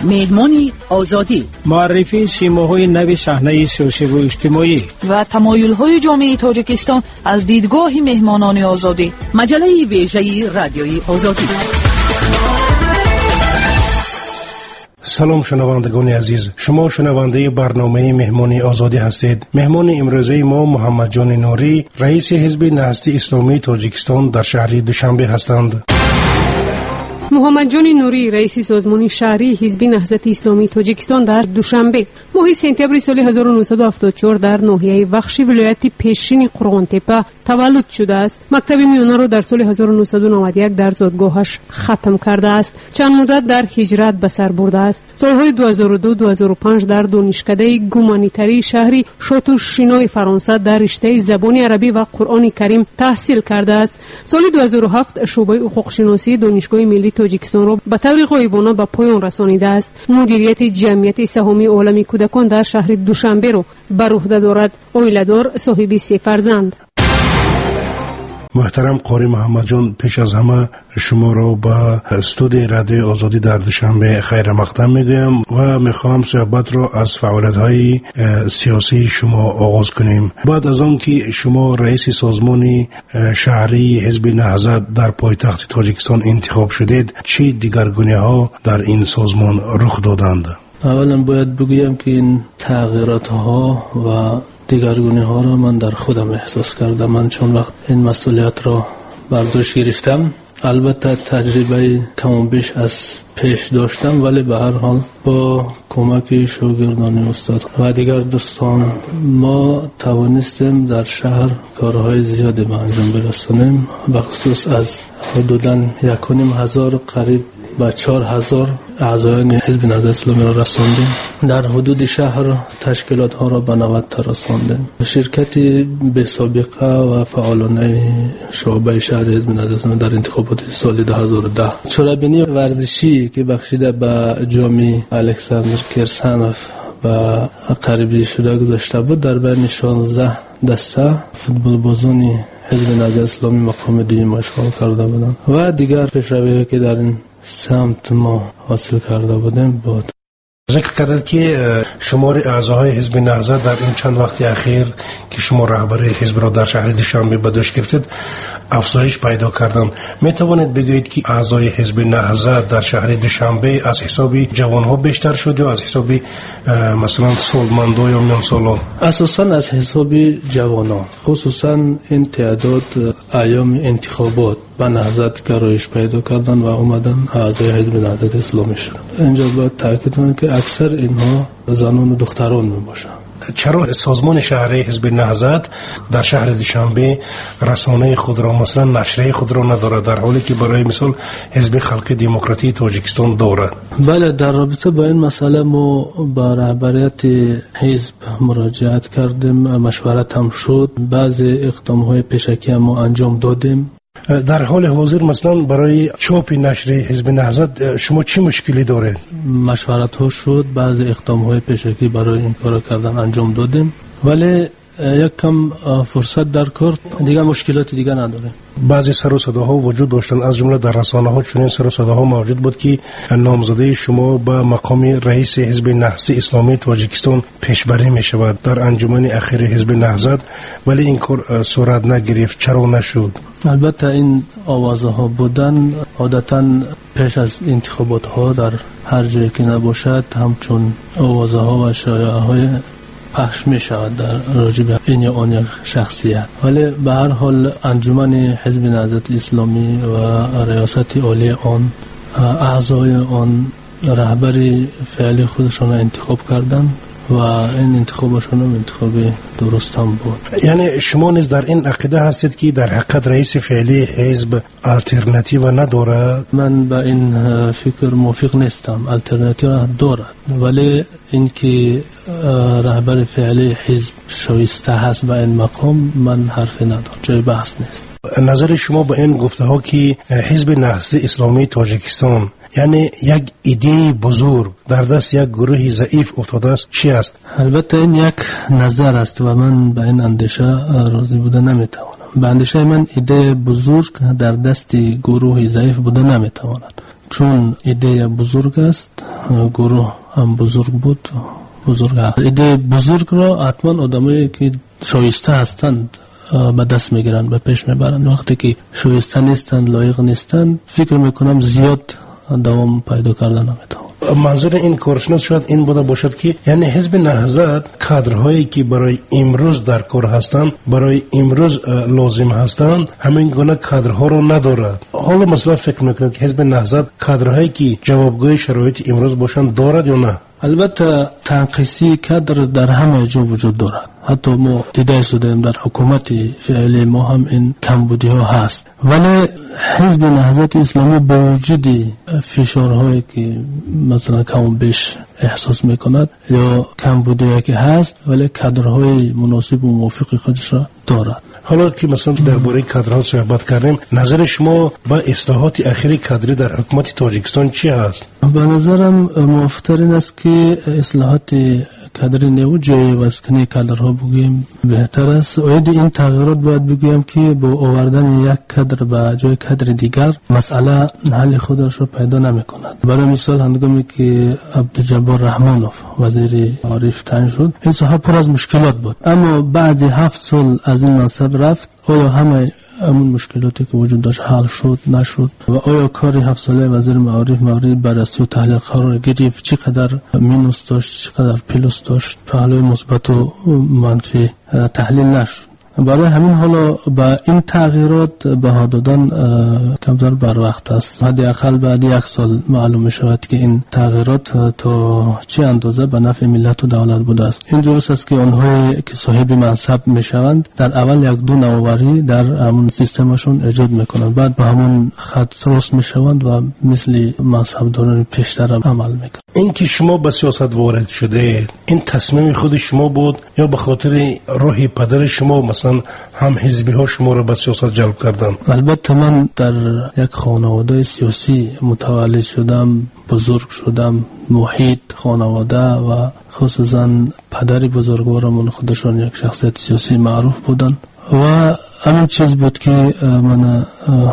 مهمانی آزادی، معرفی سیماهای نو صحنه سیاسی و اجتماعی و تمایل‌های جامعه تاجیکستان از دیدگاه مهمانان آزادی. مجله ویژه رادیوی آزادی. سلام شنوندگان عزیز، شما شنونده برنامه مهمانی آزادی هستید. مهمان امروزه ما محمد جان نوری، رئیس حزب نهضت اسلامی تاجیکستان در شهر دوشنبه هستند. محمد جان نوری، رئیس سازمان شهری حزب نهضت اسلامی تاجیکستان در دوشنبه ماه سپتامبر سال 1974 در ناحیه وخشی ولایت پیشین قرغان تپه تولد شده است. مکتب میانه را در سال 1991 در زادگاهش ختم کرده است. چند مدت در هجرت به سر برده است. سالهای 2002-2005 در دانشکده گومانیتری شهری شاتوشینای فرانسه در رشته زبان عربی و قرآن کریم تحصیل کرده است. سال 2007 شعبه حقوق شناسی دانشگاه ملی تاجیکستان را به طور غایبانه به پایان رسانیده است. مدیریت جمعیت سهامی عالمی کودکان در شهر دوشنبه را بر عهده دارد. عائله‌دار، صاحب 3 فرزند. محترم قاری محمد جان، پیش از همه شما را به استودیو رادیو آزادی در دوشنبه خیر مقدم میگویم و میخوام صحبت را از فعالیت‌های سیاسی شما آغاز کنیم. بعد از آن که شما رئیس سازمان شهری حزب نهضت در پایتخت تاجیکستان انتخاب شدید، چه دیگرگونی‌ها در این سازمان رخ دادند؟ اولا باید بگویم که این تغییرات‌ها و دیگرگونی ها را من در خودم احساس کردم. من چون وقت این مسئولیت را بر دوش گرفتم، البته تجربه کم و بیش از پیش داشتم، ولی به هر حال با کمک شاگردان استاد و دیگر دوستان ما توانستیم در شهر کارهای زیادی به انجام برسانیم. به خصوص از حدوداً 1,500 قریب با 4,000 اعضایان حزب نهضت اسلامی را رساندیم. در حدود شهر تشکیلات ها را به 90 تا رساندیم. شرکت به سابقه و فعالانه شعبه شهر حزب نهضت اسلامی در انتخابات سال 2010 چرابینی ورزشی که بخشیده به جامی الکساندر کرسانوف و قریبی شده گذاشته بود، در بین 16 دسته فوتبال بازانی حزب نهضت اسلامی مقام دوم اشغال کرده بودند و دیگر پیشروی که در این سمت ما حاصل کرده بودیم بود. ذکر کردید که شمار اعضاهای حزب نهضت در این چند وقت اخیر که شما رهبری حزب را در شهر دوشنبه به دوش گرفتید افزایش پیدا کردند. می توانید بگویید که اعضای حزب نهضت در شهر دوشنبه از حساب جوانها بیشتر شده یا از حساب مثلا سالمندان یا میانسالان؟ اساساً از حساب جوانان، خصوصا این تعداد ایام انتخابات به نهضت گرایش پیدا کردن و اومدن اعضای حزب نهضت اسلامی شدن. اینجا باید تاکید کنم که اکثر اینها زنان و دختران میباشند. چرا سازمان شهری حزب نهضت در شهر دوشنبه رسانه خود را مثلا نشریه خود را ندارد، در حالی که برای مثال حزب خلق دموکراتی تاجیکستان دارد؟ بله، در رابطه با این مسئله ما با رهبریت حزب مراجعت کردیم، مشورت هم شد، بعضی اقدام‌های پیشکی ما انجام دادیم. در حال حاضر مثلا برای چاپ نشر حزب نهضت شما چه مشکلی دارید؟ مشورت ها شد، بعضی اقدام های پیشکی برای این کار کردن انجام دادیم، ولی یک کم فرصت در کار، دیگه مشکلات دیگه نداریم. بعضی سر و صداها وجود داشتن، از جمله در رسانه ها چنین سر و صداها موجود بود که نامزده شما به مقام رئیس حزب نهضت اسلامی تاجیکستان پیشبری می شود در انجمن اخیر حزب نهضت، ولی این کار صورت نگرفت. چرا نشد؟ البته این آوازه ها بودن عادتا پیش از انتخابات ها در هر جایی که نباشد همچون آوازه ها و شایعه های پخش می شود در راجب این یا آن یک شخصیت. ولی به هر حال انجمن حزب نهضت اسلامی و ریاست عالی آن، اعضای آن رهبری فعلی خودشان انتخاب کردند و این انتخابشون هم انتخاب درست هم بود. یعنی شما نیز در این عقیده هستید که در حقیقت رئیس فعلی حزب الटरनेटिव ندارد؟ من با این فکر موافق نیستم. الटरनेटिव دارد، ولی اینکه رهبر فعلی حزب شایسته هست به این مقام من حرفی ندارم، جای بحث نیست. نظر شما به این گفته ها که حزب نهضت اسلامی تاجیکستان یعنی یک ایده بزرگ در دست یک گروه ضعیف افتاده است چی است؟ البته این یک نظر است و من به این اندیشه راضی بوده نمیتوانم. به اندیشه من ایده بزرگ در دست گروه ضعیف بوده نمیتواند. چون ایده بزرگ است، گروه هم بزرگ بود، بزرگ است. ایده بزرگ را حتما آدمایی که شایسته هستند به دست میگیرن، به پیش میبرن. وقتی که شایسته نیستند، لایق نیستند، فکر میکنم زیاد دوام پیدا کردن نمیتونه. منظور این کارشناس شاید این بوده باشد که یعنی حزب نهضت کادرهایی که برای امروز در کار هستند، برای امروز لازم هستند، همین گونه کادرها رو ندارد. حالا مثلا فکر میکنید که حزب نهضت کادرهایی که جوابگوی شرایط امروز باشند دارد یا نه؟ البته تنقیصی کادر در همه جا وجود دارد. حتی ما دیده شدیم در حکومت فعلی ما هم این کمبودی ها هست، ولی حزب نهضت اسلامی با وجود فشارهایی که مثلا کم بیش احساس میکند یا کمبودی که هست، ولی کادرهای مناسب و موافق خودش را دارد. حالا که مثلا درباره کادرها صحبت کردیم، نظر شما با اصلاحات اخیری کادری در حکومت تاجیکستان چی هست؟ به نظرم موافق‌تر این است که اصلاحات کادری نو جای واسکنی کادرها بگوییم بهتر است. اید این تغییرات باید بگویم که با آوردن یک کادر به جای کادر دیگر مسئله حل خودش را پیدا نمی‌کند. برای مثال هنگامی که عبدالجبار رحمانوف وزیر معارف تعیین شد، این صاحب پر از مشکلات بود، اما بعد 7 سال از این منصب رفت. آیا همه همون مشکلاتی که وجود داشت حل شد نشد؟ و آیا کاری 7 ساله وزیر معارف بررسی و تحلیل قرار گرفت چقدر مینوس داشت، چقدر پلوس داشت، پهلوی مثبت و منفی تحلیل نشد؟ برای همین حالا با این تغییرات بها دادن کمتر بر وقت است. حداقل بعد 1 سال معلوم می شود که این تغییرات تا چه اندازه به نفع ملت و دولت بوده است. این درست است که آنهایی که صاحب منصب می شوند در اول 1-2 نوآوری در همون سیستمشون ایجاد می کنند، بعد به همون خط درست می شوند و مثل منصبداران پیشتر عمل می کنند. این که شما به سیاست وارد شده، این تصمیم خود شما بود یا به خاطر راه پدر شما مثلا هم حزبی ها شما را به سیاست جلب کردن؟ البته من در یک خانواده سیاسی متولد شدم، بزرگ شدم، محیط خانواده و خصوصا پدر بزرگوارمون خودشون یک شخصیت سیاسی معروف بودن و همین چیز بود که من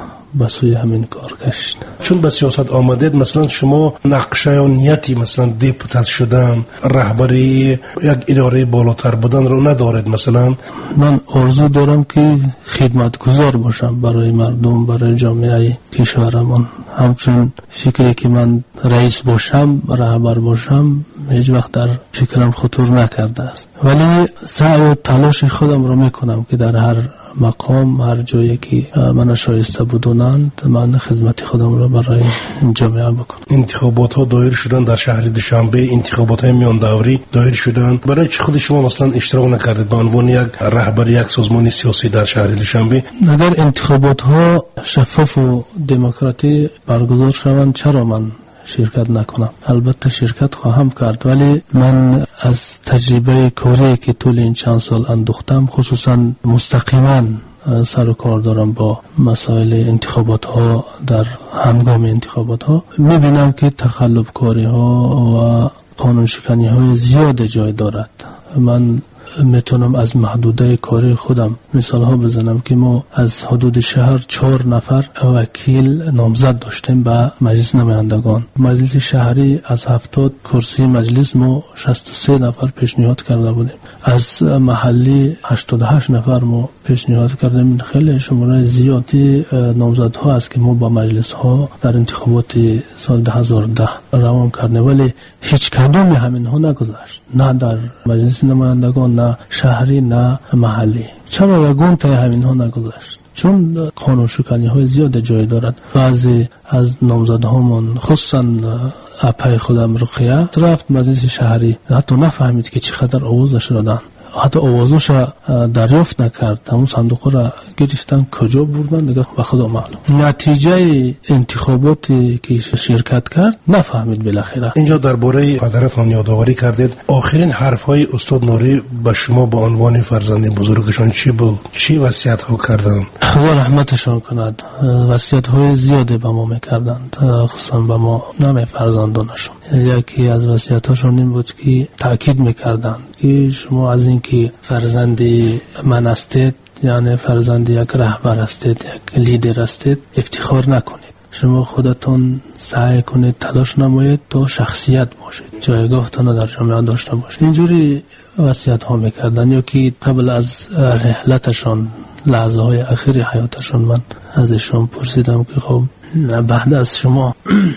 به سوی همین کار کشید. چون به سیاست آمدید، مثلا شما نقشه یا نیتی مثلا دیپوتات شدن، رهبری یک اداره بالاتر بودن رو ندارید؟ مثلا من آرزو دارم که خدمتگزار باشم برای مردم، برای جامعه کشورمان. همچون فکری که من رئیس باشم، رهبر باشم، هیچ وقت در فکرم خطور نکرده است، ولی سعی و تلاش خودم رو میکنم که در هر مقام، هر جایی که من شایسته بدونند، من خدمت خودم رو برای جامعه بکنم. انتخابات ها دایر شدن در شهر دوشنبه، انتخابات های میان دوری دایر شدن، برای چه خود شما مثلا اشتراک نکردید به عنوان یک رهبر یک سازمان سیاسی در شهر دوشنبه؟ اگر انتخابات ها شفاف و دموکراتی برگزار شوند، چرا من شرکت نکنم؟ البته شرکت خواهم کرد، ولی من از تجربه کاری که طول این چند سال اندوختم، خصوصا مستقیما سر و کار دارم با مسائل انتخابات ها، در هنگام انتخابات ها میبینم که تخلف کاری ها و قانون شکنی های زیاد جای دارد. من میتونم از محدوده کاری خودم مثال ها بزنم که ما از حدود شهر 4 نفر وکیل نامزد داشتیم به مجلس نمایندگان. مجلس شهری از 70 کرسی مجلس ما 63 نفر پیشنهاد کرده بودیم. از محلی 88 نفر ما پیشنهاد کردیم. خیلی شماره زیادی نامزدها است که ما با مجلس ها در انتخابات سال 2010 روان کردیم، ولی هیچ کدام همین ها نگذشت، نه در مجلس نمایندگان، نه شهری، نه محلی. چرا یگان تا همین ها نگذشت؟ چون قانون شکنی های زیاد جای دارد. بعضی از نامزدهامون، خصوصا اپای خودم رقیه، رفت مجلس شهری، حتی نفهمید که چقدر آوازش دادن، حتی آوازش دریافت نکرد. همون صندوق را گرفتن کجا بردن دیگه به خدا معلوم. نتیجه انتخاباتی که شرکت کرد نفهمید بالاخره. اینجا درباره پدرتان یادآوری کردید. آخرین حرفهای استاد نوری به شما به عنوان فرزند بزرگشان چی بود؟ چی وصیت ها کردند؟ خدا رحمتشان کند. وصیت های زیاده به ما میکردند، خصوصا به ما، نه فرزندانشون. یکی از وصیت هاشون این بود که تاکید میکردند که شما از این که فرزند من هستید، یعنی فرزند یک رهبر هستید، یک لیدر هستید، افتخار نکنید. شما خودتون سعی کنید تلاش نمایید تا شخصیت باشید، جایگاهتون در جامعه داشته باشید. اینجوری وصیت ها میکردن. یا که قبل از رحلتشان لحظه های اخیر حیاتشان من ازشون پرسیدم که خب بعد از شما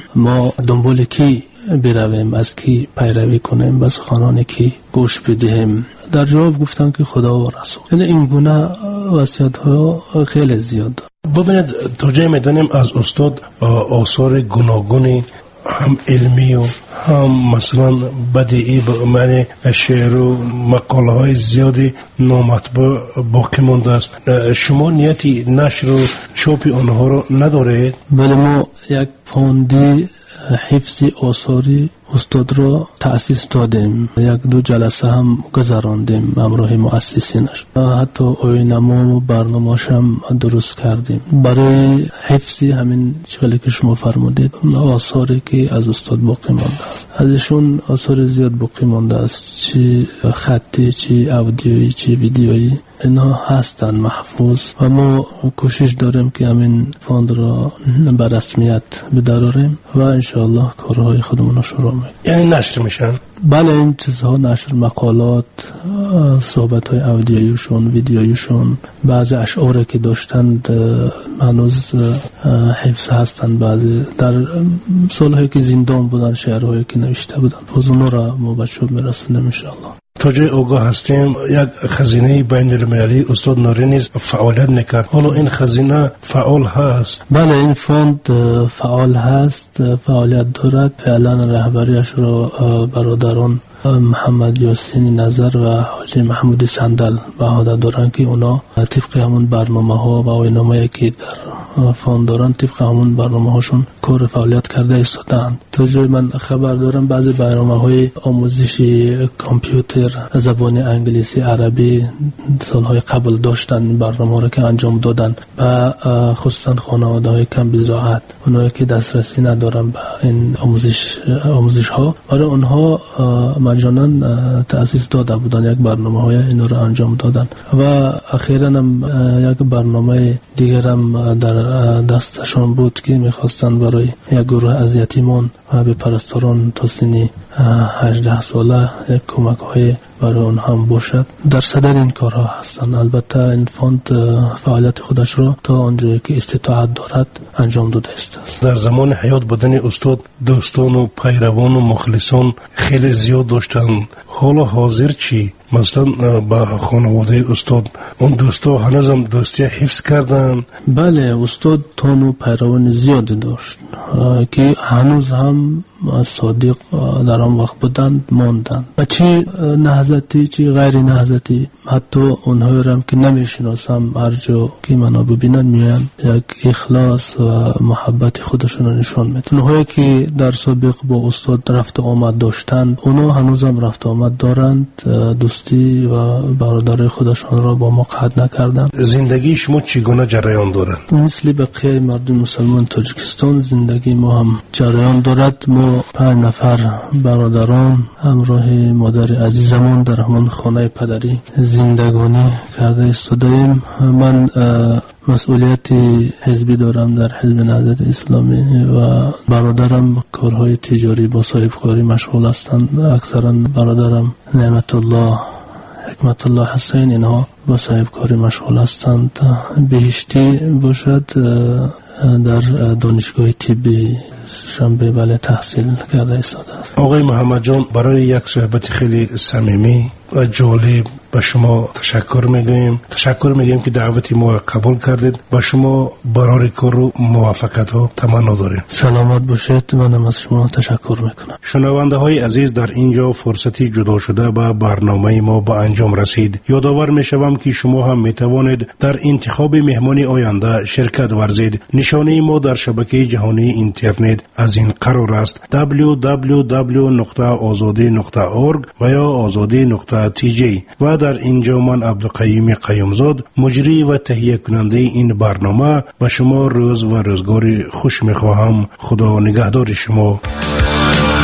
ما دنبال کی برویم، از کی پیروی کنیم، بس خانان کی گوش بدهیم؟ در جواب گفتن که خدا و رسول. یعنی این گونه وصیت ها خیلی زیاد. ببینید تا جای میدانیم از استاد آثار گوناگونی هم علمی و هم مثلا بدیعی معنی شعر و مقاله های زیادی نامطبوع باقی مانده است. شما نیتی نشر و چاپ آنها رو ندارید؟ بله، ما یک فوندی حفظ آثاری استاد را تأسیس دادیم، یک دو جلسه هم گذراندیم همراه مؤسسینش، حتی آیین‌نما و برنامه‌اش هم درست کردیم برای حفظ همین چیزی که شما فرمودید، آثاری که از استاد باقی مانده است. ازشون آثار زیاد باقی مانده است، چی خطی، چی اودیویی، چی ویدیویی، اینا هستن محفوظ و ما کوشش داریم که همین فوند را به رسمیت بداریم و انشاءالله کارهای خودمون رو شروع میکنیم. یعنی نشر میشن؟ بله، این چیزها نشر، مقالات، صحبت‌های اودیویشون، ویدیویشون، بعضی اشعاری که داشتند هنوز حفظ هستند، بعضی در سالهایی که زندان بودن شعرهایی که نوشته بودن، فوزونو را ما به چوب میرسونیم انشاءالله. تا جای آگاه هستیم یک خزینه بین المللی استاد نوری نیز فعالیت میکرد. حالا این خزینه فعال هست؟ بله، این فوند فعال هست، فعالیت دارد. فعلا رهبریش را برادران محمد یاسین نظر و حاجی محمود صندل به عهده دارند که اونا طبق همون برنامه ها و آیین‌نامه‌ای که در فوند دارن طبق همون برنامه هاشون کار فعالیت کرده ایستادند. تا جای من خبر دارم بعضی برنامه های آموزشی کامپیوتر، زبان انگلیسی، عربی سالهای قبل داشتن، برنامه را که انجام دادن و خصوصا خانواده های کم بضاعت، اونایی که دسترسی ندارن به این آموزش ها، برای اونها مجانا تأسیس داده بودن، یک برنامه های این رو انجام دادن و اخیراً هم یک برنامه دیگر هم در دستشان بود که میخواستن برای یک گروه از یتیمان و به پرستاران تا سن 18 ساله یک کمک های برای اون هم باشد. در صدر این کارها هستن. البته این فوند فعالیت خودش را تا آنجایی که استطاعت دارد انجام داده است. در زمان حیات بودن استاد دوستان و پیروان و مخلصان خیلی زیاد داشتن. حالا حاضر چی؟ مثلا با خانواده استاد اون دوستا هنوز هم دوستی حفظ کردن؟ بله، استاد تان و پیروان زیادی داشت که هنوز هم صادق در آن وقت بودند، ماندند. چی نهضتی چی غیر نهضتی، حتی اونها هم که نمیشناسم هر جا که منو ببینن میان یک اخلاص و محبت خودشون رو نشان میدن. اونهایی که در سابق با استاد رفت آمد داشتند اونا هنوز هم رفت آمد دارند، دوستی و برادری خودشون را با ما قطع نکردند. زندگی شما چگونه جریان دارد؟ مثل بقیه مردم مسلمان تاجیکستان زندگی ما هم جریان دارد. ما 5 نفر برادران همراه مادر عزیزمان در همان خانه پدری زندگانی کرده ایستادیم. من مسئولیت حزبی دارم در حزب نهضت اسلامی و برادرم کارهای تجاری با صاحبکاری مشغول هستند. اکثرا برادرم نعمت الله، حکمت الله حسین، اینها با صاحبکاری مشغول هستند. بهشتی باشد در دانشگاه طبی شنبه بله تحصیل کرده ایستاده است. آقای محمد جان، برای یک صحبت خیلی صمیمی و جالب به شما تشکر میگیم که دعوت ما قبول کردید. با شما برای کار و موفقیت ها تمنا داریم. سلامت باشید. منم از شما تشکر میکنم. شنونده های عزیز، در اینجا فرصتی جدا شده به برنامه ما به انجام رسید. یادآور میشوم که شما هم میتوانید در انتخاب مهمان آینده شرکت ورزید. نشانه ما در شبکه جهانی اینترنت از این قرار است: www.azadi.org و یا azadi.tj. و در اینجا من عبدالقیوم قیومزاد، مجری و تهیه کننده این برنامه، به شما روز و روزگار خوش میخواهم. خدا نگهدار شما.